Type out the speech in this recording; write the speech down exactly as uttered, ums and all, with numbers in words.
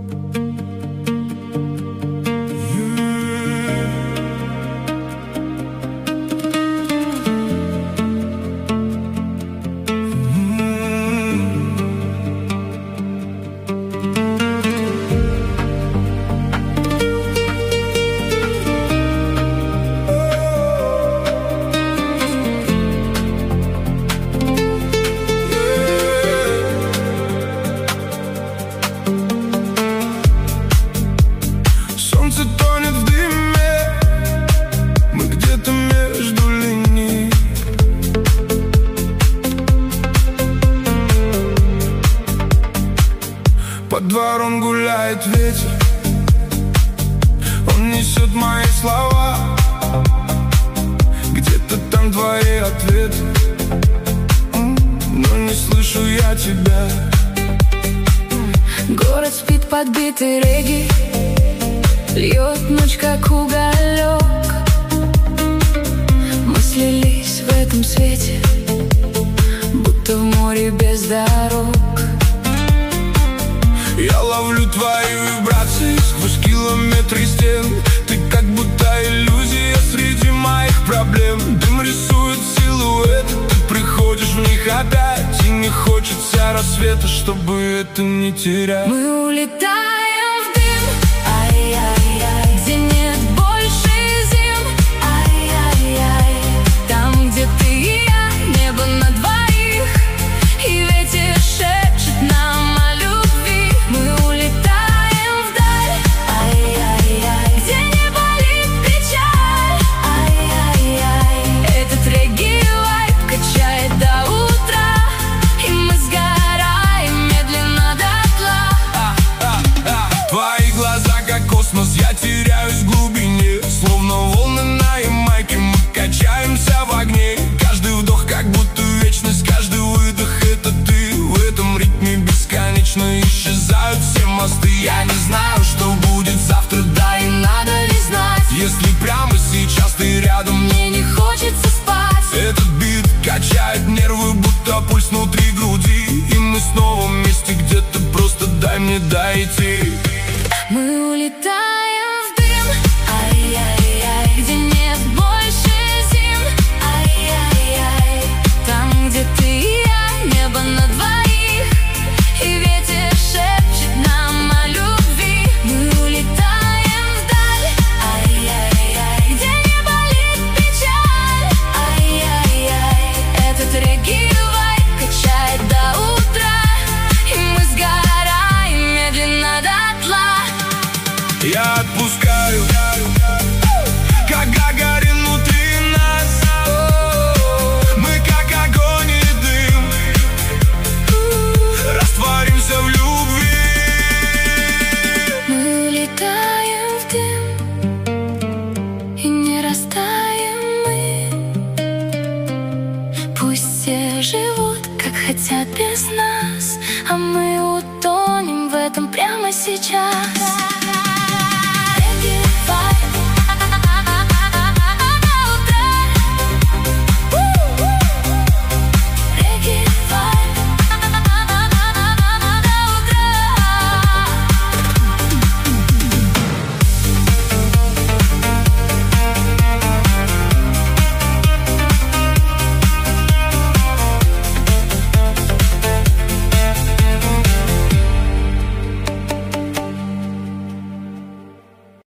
Под двором гуляет ветер, он несет мои слова. Где-то там твои ответы, но не слышу я тебя. Город спит подбитый регги, льет ночь как уголек. Мы слились в этом свете, будто в море без дорог. Я ловлю твои вибрации сквозь километры стен. Ты как будто иллюзия среди моих проблем. Дым рисует силуэты, ты приходишь в них опять. И не хочется рассвета, чтобы это не терять. Мы улетаем в дым, ай-яй-яй, где нет больше зим, ай-яй-яй. Там, где ты и я, небо на двоих, и ветер шепчет нам о любви. Мы улетаем вдаль, ай-яй-яй, где не болит печаль, ай-яй-яй. Этот регги-вайб качает до утра, и мы сгораем медленно дотла. а, а, а. Твои глаза как космос, я теряюсь в глубине. Словно волны на Ямайке, мы качаемся в огне. Каждый вдох как будто вечность, каждый выдох это ты. В этом ритме бесконечно исчезают все мосты. Я не знаю, что будет завтра, да и надо ли знать. Если прямо сейчас ты рядом, Мне не хочется спать. этот бит качает нервы, будто пульс внутри груди. И мы снова вместе где-то, просто дай мне дойти. Мы улетаем в дым, ай-яй-яй, где нет больше зим, ай-яй-яй. Там, где ты и я, небо на двоих, и ветер шепчет нам о любви. Мы улетаем вдаль, ай-яй-яй, где не болит печаль, ай-яй-яй. Этот регги-вайб качает до утра, и мы сгораем медленно дотла. Я отпускаю, как Гагарин внутри нас. Мы как огонь и дым, растворимся в любви. Мы улетаем в дым, и не растаем мы. Пусть все живут, как хотят без нас, а мы